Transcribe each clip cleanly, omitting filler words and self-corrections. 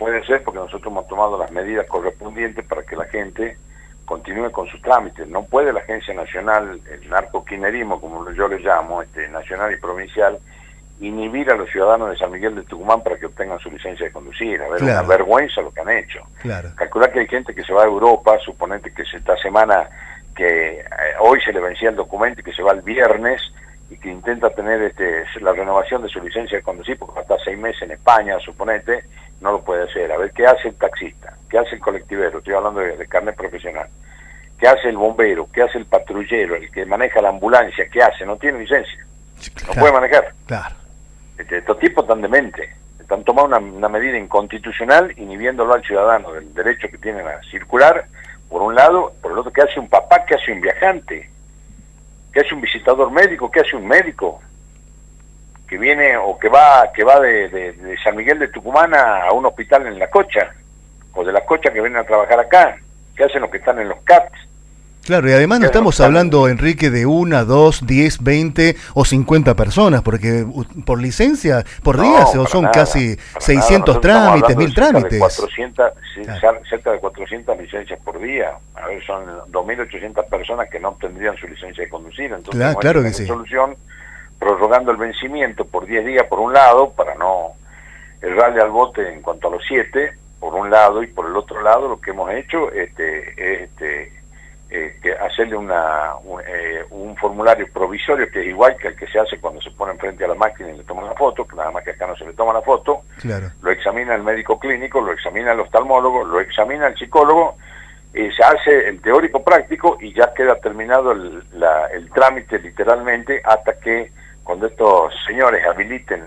puede ser porque nosotros hemos tomado las medidas correspondientes para que la gente continúe con sus trámites. No puede la Agencia Nacional, el narcoquinerismo, como yo le llamo, nacional y provincial, inhibir a los ciudadanos de San Miguel de Tucumán para que obtengan su licencia de conducir. A ver, claro. Una vergüenza lo que han hecho. Claro. Calcular que hay gente que se va a Europa, suponete que esta semana, que hoy se le vencía el documento y que se va el viernes, y que intenta tener la renovación de su licencia de conducir, porque va a estar 6 meses en España, suponete, no lo puede hacer. A ver, ¿qué hace el taxista? ¿Qué hace el colectivero? Estoy hablando de carnet profesional. ¿Qué hace el bombero? ¿Qué hace el patrullero? El que maneja la ambulancia, ¿qué hace? No tiene licencia. Claro. No puede manejar. Claro. Estos tipos están dementes. Están tomando una medida inconstitucional, inhibiéndolo al ciudadano del derecho que tienen a circular, por un lado. Por el otro, ¿qué hace un papá? ¿Qué hace un viajante? ¿Qué hace un visitador médico? ¿Qué hace un médico? Que viene o que va de San Miguel de Tucumán a un hospital en La Cocha, o de La Cocha que vienen a trabajar acá. ¿Qué hacen los que están en los CATs? Claro, y además no estamos hablando, Enrique, de 1, 2, 10, 20 o 50 personas, porque por licencia, por día, son casi 600 trámites, 1000 trámites. Cerca de 400 licencias por día. A ver, son 2.800 personas que no obtendrían su licencia de conducir. Entonces, claro que sí. Solución, prorrogando el vencimiento por 10 días, por un lado, para no errarle al bote en cuanto a los 7, por un lado, y por el otro lado, lo que hemos hecho es que hacerle un formulario provisorio que es igual que el que se hace cuando se pone enfrente a la máquina y le toman la foto, que nada más que acá no se le toma la foto. Claro. Lo examina el médico clínico, lo examina el oftalmólogo, lo examina el psicólogo, se hace el teórico práctico y ya queda terminado el trámite literalmente, hasta que cuando estos señores habiliten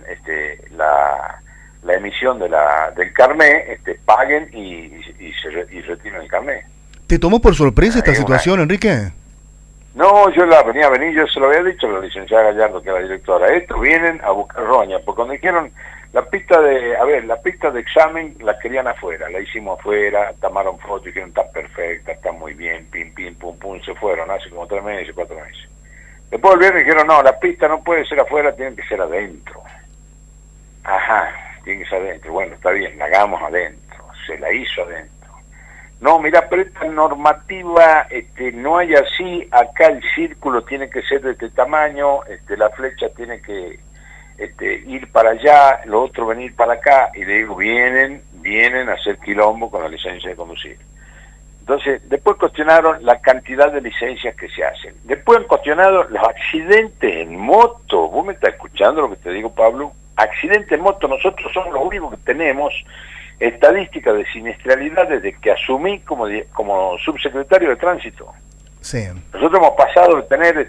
la emisión del carné, paguen y retiren el carné. ¿Te tomó por sorpresa esta situación, Enrique? No, yo yo se lo había dicho a la licenciada Gallardo, que es la directora. Estos vienen a buscar roña, porque cuando dijeron la pista de examen la querían afuera, la hicimos afuera, tomaron fotos, dijeron está perfecta, está muy bien, pim, pim, pum, pum, se fueron, hace como 3 meses, 4 meses. Después volvieron y dijeron, no, la pista no puede ser afuera, tiene que ser adentro. Ajá, tiene que ser adentro. Bueno, está bien, la hagamos adentro. Se la hizo adentro. No, mira, pero esta normativa no hay así. Acá el círculo tiene que ser de este tamaño, la flecha tiene que ir para allá, lo otro venir para acá. Y le digo, vienen a hacer quilombo con la licencia de conducir. Entonces, después cuestionaron la cantidad de licencias que se hacen. Después han cuestionado los accidentes en moto. ¿Vos me estás escuchando lo que te digo, Pablo? Accidentes en moto, nosotros somos los únicos que tenemos estadísticas de siniestralidad desde que asumí como subsecretario de Tránsito. Sí. Nosotros hemos pasado de tener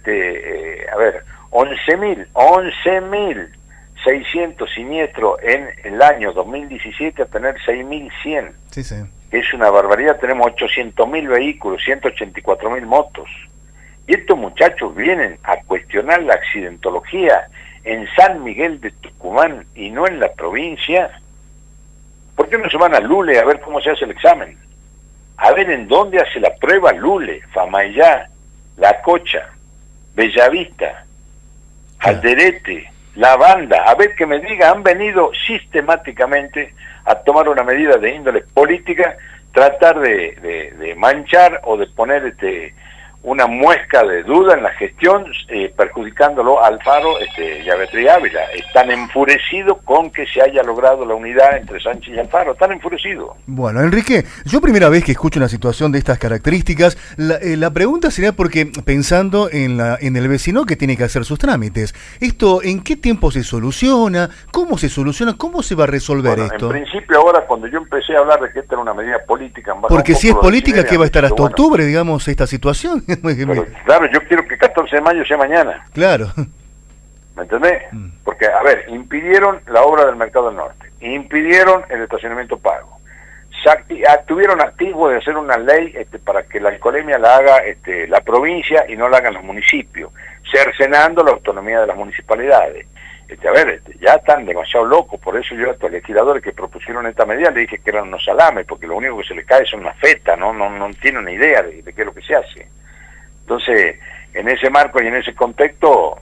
11.600 siniestros en el año 2017 a tener 6.100. Sí, sí. Es una barbaridad. Tenemos 800.000 vehículos, 184.000 motos. Y estos muchachos vienen a cuestionar la accidentología en San Miguel de Tucumán y no en la provincia. ¿Por qué no se van a Lule a ver cómo se hace el examen? A ver en dónde hace la prueba Lule, Famayá, La Cocha, Bellavista, Alderete, La Banda. A ver que me diga, han venido sistemáticamente a tomar una medida de índole política, tratar de manchar o de poner una muesca de duda en la gestión, perjudicándolo a Alfaro y a Beatriz Ávila. Están enfurecidos con que se haya logrado la unidad entre Sánchez y Alfaro. Están enfurecidos. Bueno, Enrique, yo primera vez que escucho una situación de estas características. La pregunta sería porque pensando en el vecino que tiene que hacer sus trámites. ¿Esto en qué tiempo se soluciona? ¿Cómo se soluciona? ¿Cómo se va a resolver esto? En principio ahora, cuando yo empecé a hablar de que esta era una medida política... Porque si es política, ¿qué va a estar hasta octubre, digamos, esta situación? Pero, claro, yo quiero que 14 de mayo sea mañana. Claro. ¿Me entendés? Porque, a ver, impidieron la obra del Mercado del Norte, impidieron el estacionamiento pago, tuvieron activo de hacer una ley para que la alcoholemia la haga la provincia y no la hagan los municipios, cercenando la autonomía de las municipalidades. Ya están demasiado locos. Por eso yo a estos legisladores que propusieron esta medida le dije que eran unos salames, porque lo único que se les cae son una feta, no tienen ni idea de qué es lo que se hace. Entonces, en ese marco y en ese contexto,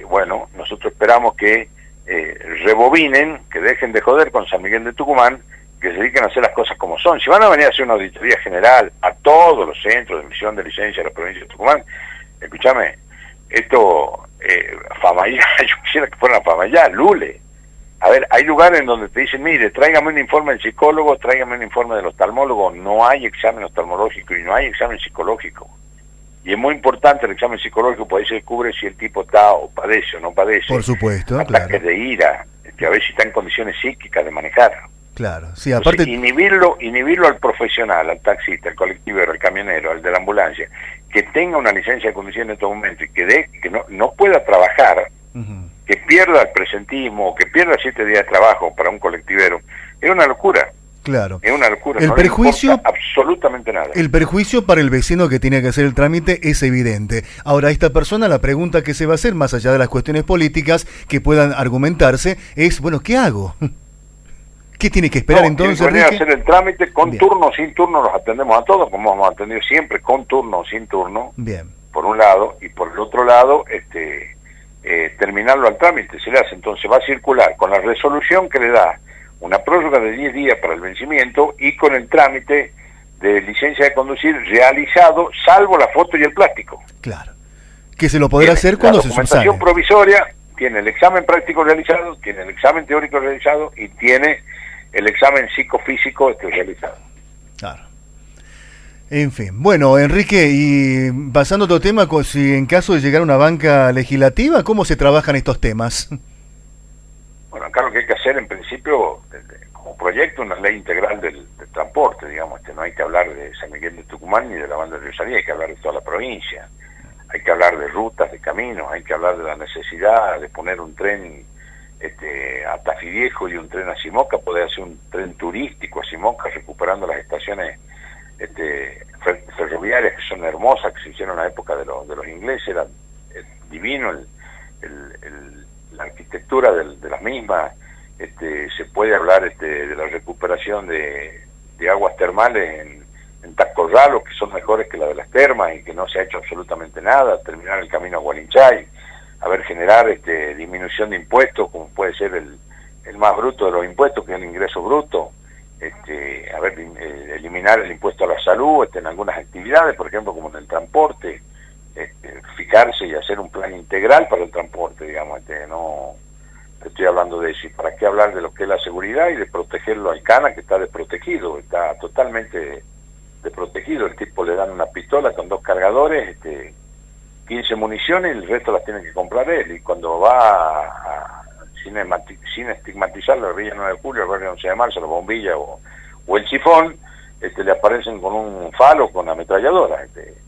nosotros esperamos que rebobinen, que dejen de joder con San Miguel de Tucumán que se dediquen a hacer las cosas como son. Si van a venir a hacer una auditoría general a todos los centros de emisión de licencia de la provincia de Tucumán, escúchame, esto, Famayá, yo quisiera que fuera Famayá, Lule. A ver, hay lugares en donde te dicen, mire, tráigame un informe del psicólogo, tráigame un informe del oftalmólogo. No hay examen oftalmológico y no hay examen psicológico. Y es muy importante el examen psicológico, porque ahí se descubre si el tipo está o padece o no padece. Por supuesto, ataques claro. de ira, que a ver si está en condiciones psíquicas de manejar. Claro, sí, aparte... Entonces, inhibirlo al profesional, al taxista, al colectivero, al camionero, al de la ambulancia, que tenga una licencia de conducir en estos momentos y que no pueda trabajar, que pierda el presentismo, que pierda 7 días de trabajo para un colectivero, es una locura. Claro. Es una locura. El no perjuicio, le importa absolutamente nada. El perjuicio para el vecino que tiene que hacer el trámite es evidente. Ahora, esta persona, la pregunta que se va a hacer, más allá de las cuestiones políticas que puedan argumentarse, es, bueno, ¿qué hago? ¿Qué tiene que esperar entonces? Tiene que venir a hacer el trámite con Bien. turno o sin turno, los atendemos a todos, como hemos atendido siempre, con turno o sin turno. Bien. Por un lado, y por el otro lado, terminarlo al trámite, se le hace, entonces va a circular con la resolución que le da una prórroga de 10 días para el vencimiento y con el trámite de licencia de conducir realizado, salvo la foto y el plástico. Claro. Que se lo podrá hacer cuando se subsane. La documentación provisoria tiene el examen práctico realizado, tiene el examen teórico realizado y tiene el examen psicofísico realizado. Claro. En fin, bueno, Enrique, y pasando a otro tema, si en caso de llegar a una banca legislativa, ¿cómo se trabajan estos temas? Bueno, acá lo que hay que hacer en principio, como proyecto, una ley integral del transporte, digamos, no hay que hablar de San Miguel de Tucumán ni de la banda de Riosalía, hay que hablar de toda la provincia, hay que hablar de rutas, de caminos, hay que hablar de la necesidad de poner un tren a Tafí-Viejo y un tren a Simoca, poder hacer un tren turístico a Simoca, recuperando las estaciones ferroviarias que son hermosas, que se hicieron en la época de los ingleses, era divino la arquitectura de las mismas. Se puede hablar de la recuperación de aguas termales en Tacorralo, que son mejores que la de las termas y que no se ha hecho absolutamente nada, terminar el camino a Gualinchay, generar disminución de impuestos, como puede ser el más bruto de los impuestos, que es el ingreso bruto, eliminar el impuesto a la salud en algunas actividades, por ejemplo, como en el transporte, fijarse y hacer un plan integral para el transporte, digamos, no te estoy hablando de eso, y para qué hablar de lo que es la seguridad y de protegerlo al cana, que está desprotegido, está totalmente desprotegido. El tipo le dan una pistola con 2 cargadores, 15 municiones, y el resto las tiene que comprar él, y cuando va sin estigmatizar la Villa 9 de Julio, el barrio 11 de Marzo, la bombilla o el sifón, le aparecen con un falo, con ametralladora.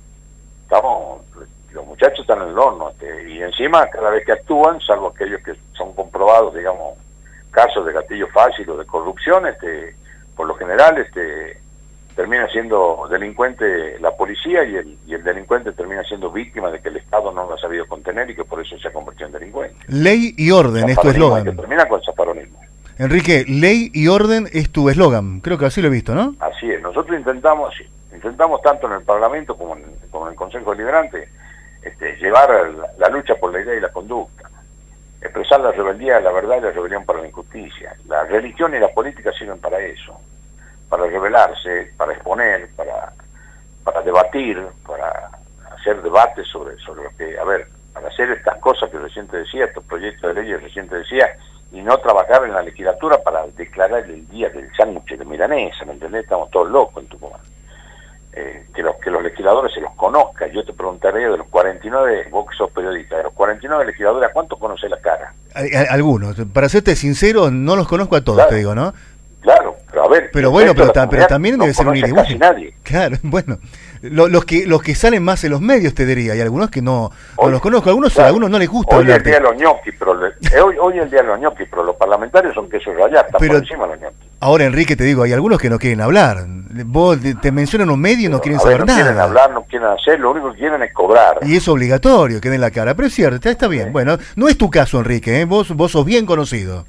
Los muchachos están en el horno, y encima cada vez que actúan, salvo aquellos que son comprobados, digamos, casos de gatillo fácil o de corrupción, por lo general termina siendo delincuente la policía, y el delincuente termina siendo víctima de que el Estado no lo ha sabido contener y que por eso se ha convertido en delincuente. Ley y orden es tu eslogan. Que termina con el zaparonismo. Enrique, ley y orden es tu eslogan, creo que así lo he visto, ¿no? Así es, nosotros intentamos tanto en el Parlamento como en el Consejo Deliberante, llevar la lucha por la idea y la conducta, expresar la rebeldía, la verdad y la rebelión para la injusticia. La religión y la política sirven para eso, para rebelarse, para exponer, para debatir, para hacer debates sobre lo que, para hacer estas cosas que recién te decía, estos proyectos de leyes recién te decía, y no trabajar en la legislatura para declarar el día del sándwich de milanesa, ¿me entendés? Estamos todos locos en Tucumán. Que los legisladores se los conozcan. Yo te preguntaré de los 49, vos que sos periodista, de los 49 legisladores, ¿a cuántos conocés la cara? Algunos. Para serte sincero, no los conozco a todos, claro, te digo, ¿no? Claro, pero a ver... Pero bueno, pero también debe ser un ida y vuelta. Casi nadie. Claro, bueno. Los que salen más en los medios, te diría, y algunos que no los conozco. Algunos no les gusta hoy hablar. El día de los ñoquis, hoy el día de los ñoquis, pero los parlamentarios son queso rallado, están por encima de los ñoquis. Ahora, Enrique, te digo, hay algunos que no quieren hablar. Vos te mencionan un medio y no quieren saber nada. No quieren hablar, no quieren hacer, lo único que quieren es cobrar. Y es obligatorio que den la cara, pero es cierto, está bien. Sí. Bueno, no es tu caso, Enrique, ¿eh? Vos sos bien conocido.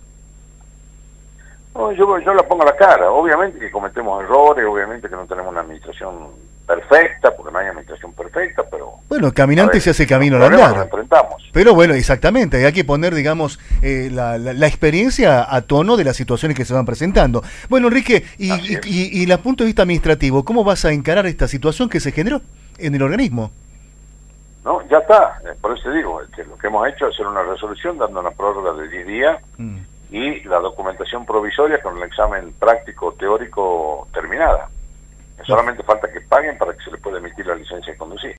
No, yo la pongo a la cara. Obviamente que cometemos errores, obviamente que no tenemos una administración perfecta, porque no hay administración perfecta, pero... Bueno, caminante se hace camino al Nos andar. enfrentamos. Pero bueno, exactamente, hay que poner, digamos, la experiencia a tono de las situaciones que se van presentando. Bueno, Enrique, y el punto de vista administrativo, ¿cómo vas a encarar esta situación que se generó en el organismo? No, ya está, por eso te digo, lo que hemos hecho es hacer una resolución dando una prórroga de 10 días y la documentación provisoria con el examen práctico teórico terminada. Solamente falta que paguen para que se les pueda emitir la licencia de conducir.